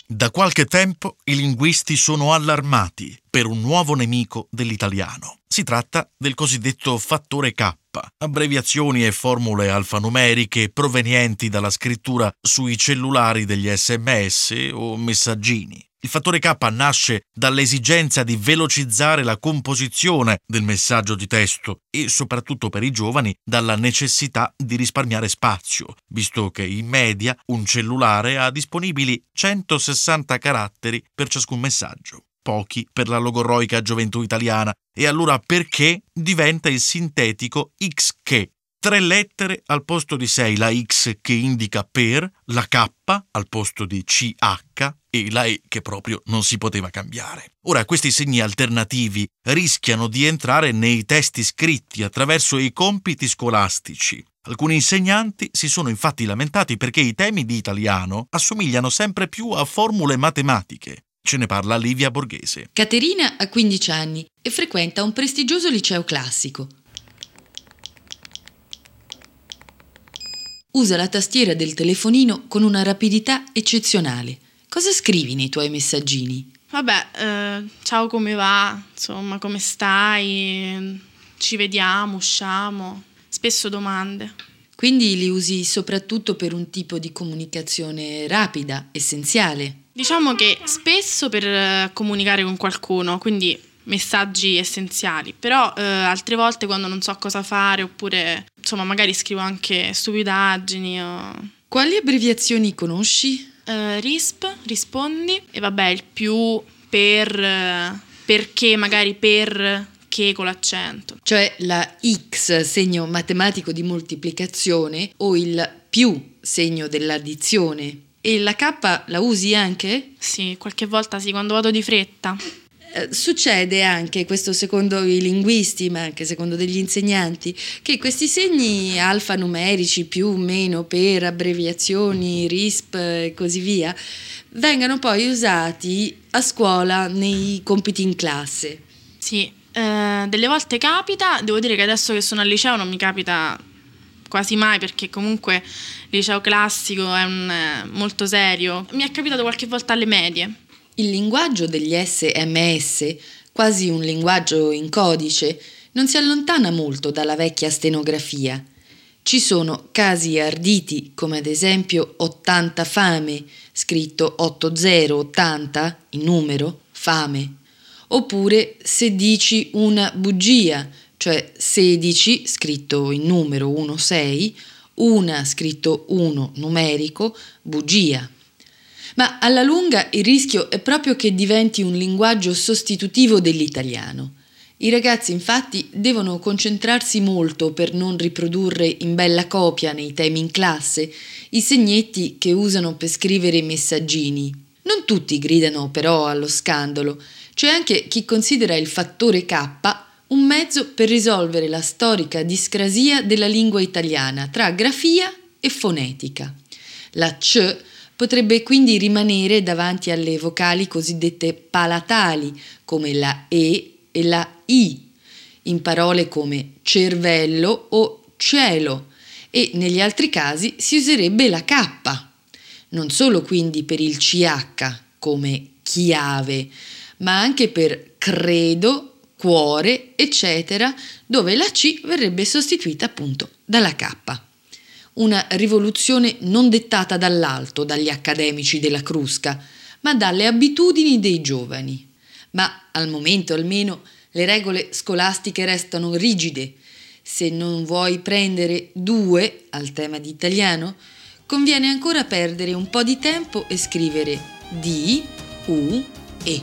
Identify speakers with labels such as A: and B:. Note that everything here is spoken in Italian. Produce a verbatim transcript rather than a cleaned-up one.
A: Da qualche tempo i linguisti sono allarmati per un nuovo nemico dell'italiano. Si tratta del cosiddetto fattore K, abbreviazioni e formule alfanumeriche provenienti dalla scrittura sui cellulari degli sms o messaggini. Il fattore K nasce dall'esigenza di velocizzare la composizione del messaggio di testo e, soprattutto per i giovani, dalla necessità di risparmiare spazio, visto che in media un cellulare ha disponibili centosessanta caratteri per ciascun messaggio. Pochi per la logorroica gioventù italiana. E allora perché diventa il sintetico X che? Tre lettere al posto di sei, la X che indica per, la K al posto di C H e la E che proprio non si poteva cambiare. Ora questi segni alternativi rischiano di entrare nei testi scritti attraverso i compiti scolastici. Alcuni insegnanti si sono infatti lamentati perché i temi di italiano assomigliano sempre più a formule matematiche. Ce ne parla Livia Borghese.
B: Caterina ha quindici anni e frequenta un prestigioso liceo classico. Usa la tastiera del telefonino con una rapidità eccezionale. Cosa scrivi nei tuoi messaggini?
C: Vabbè, eh, ciao, come va? Insomma, come stai? Ci vediamo, usciamo? Spesso domande.
B: Quindi li usi soprattutto per un tipo di comunicazione rapida, essenziale.
C: Diciamo che spesso per eh, comunicare con qualcuno, quindi messaggi essenziali, però eh, altre volte quando non so cosa fare oppure insomma magari scrivo anche stupidaggini o...
B: Quali abbreviazioni conosci?
C: Uh, R I S P, rispondi, e vabbè il più per, uh, perché magari per, che con l'accento.
B: Cioè la X, segno matematico di moltiplicazione, o il più, segno dell'addizione. E la K la usi anche?
C: Sì, qualche volta sì, quando vado di fretta.
B: Eh, succede anche, questo secondo i linguisti, ma anche secondo degli insegnanti, che questi segni alfanumerici, più, meno, per, abbreviazioni, R I S P e così via, vengano poi usati a scuola nei compiti in classe.
C: Sì, eh, delle volte capita, devo dire che adesso che sono al liceo non mi capita quasi mai perché comunque il liceo classico è un, eh, molto serio. Mi è capitato qualche volta alle medie.
B: Il linguaggio degli sms, quasi un linguaggio in codice, non si allontana molto dalla vecchia stenografia. Ci sono casi arditi, come ad esempio ottanta fame, scritto ottanta ottanta, in numero, fame. Oppure se dici una bugia, cioè sedici, scritto in numero uno sei, una, scritto uno, numerico, bugia. Ma alla lunga il rischio è proprio che diventi un linguaggio sostitutivo dell'italiano. I ragazzi infatti devono concentrarsi molto per non riprodurre in bella copia nei temi in classe i segnetti che usano per scrivere i messaggini. Non tutti gridano però allo scandalo, c'è anche chi considera il fattore K un mezzo per risolvere la storica discrasia della lingua italiana tra grafia e fonetica. La C potrebbe quindi rimanere davanti alle vocali cosiddette palatali, come la E e la I, in parole come cervello o cielo, e negli altri casi si userebbe la K. Non solo quindi per il C H, come chiave, ma anche per credo, cuore, eccetera, dove la C verrebbe sostituita appunto dalla K. Una rivoluzione non dettata dall'alto, dagli accademici della Crusca, ma dalle abitudini dei giovani. Ma al momento almeno le regole scolastiche restano rigide. Se non vuoi prendere due al tema di italiano, conviene ancora perdere un po' di tempo e scrivere D, U,